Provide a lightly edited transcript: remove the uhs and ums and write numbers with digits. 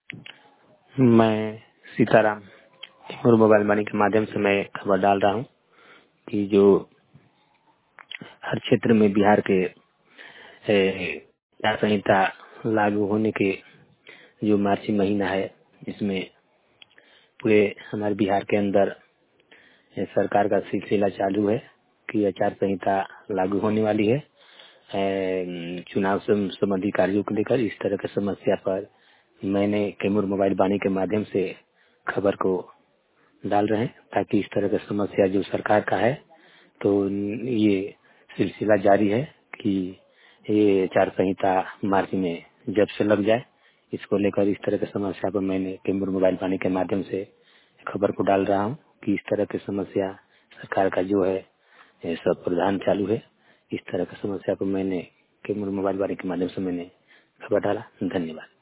मैं सीताराम और mobile money के माध्यम से मैं खबर डाल रहा हूँ कि जो हर क्षेत्र में बिहार के आचार संहिता लागू होने के जो मार्च महीना है, इसमें पूरे हमारे बिहार के अंदर सरकार का सिलसिला चालू है कि आचार संहिता लागू होने वाली है। चुनाव संबंधी कार्यों को लेकर इस तरह की समस्या पर मैंने कैमूर मोबाइल वाणी के माध्यम से खबर को डाल रहे हैं ताकि इस तरह की समस्या जो सरकार का है तो ये सिलसिला जारी है कि ये आचार संहिता मार्च में जब से लग जाए, इसको लेकर इस तरह की समस्या पर मैंने कैमूर मोबाइल वाणी के माध्यम से खबर को डाल रहा हूँ कि इस तरह की समस्या सरकार का जो है ये सब प्रधान चालू है। इस तरह की समस्या को मैंने कैमूर मोबाइल वाणी के माध्यम से मैंने खबर डाला। धन्यवाद।